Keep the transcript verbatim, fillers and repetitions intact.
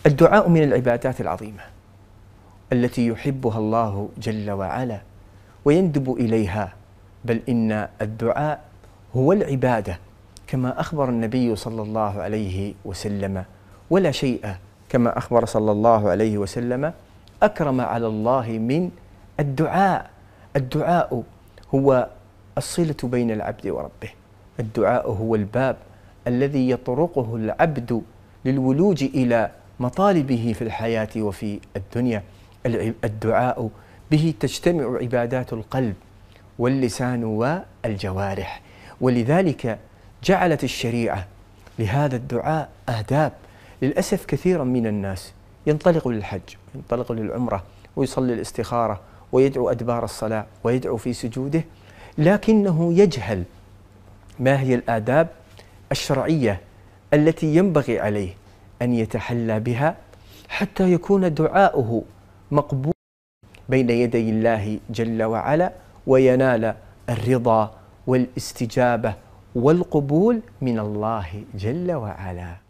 الدعاء من العبادات العظيمة التي يحبها الله جل وعلا ويندب إليها، بل إن الدعاء هو العبادة كما أخبر النبي صلى الله عليه وسلم، ولا شيء كما أخبر صلى الله عليه وسلم أكرم على الله من الدعاء. الدعاء هو الصلة بين العبد وربه، الدعاء هو الباب الذي يطرقه العبد للولوج إلى مطالبه في الحياة وفي الدنيا. الدعاء به تجتمع عبادات القلب واللسان والجوارح، ولذلك جعلت الشريعة لهذا الدعاء آداب. للأسف كثيرا من الناس ينطلق للحج، ينطلق للعمرة، ويصلي الاستخارة، ويدعو أدبار الصلاة، ويدعو في سجوده، لكنه يجهل ما هي الآداب الشرعية التي ينبغي عليه أن يتحلى بها حتى يكون دعاؤه مقبول بين يدي الله جل وعلا، وينال الرضا والاستجابة والقبول من الله جل وعلا.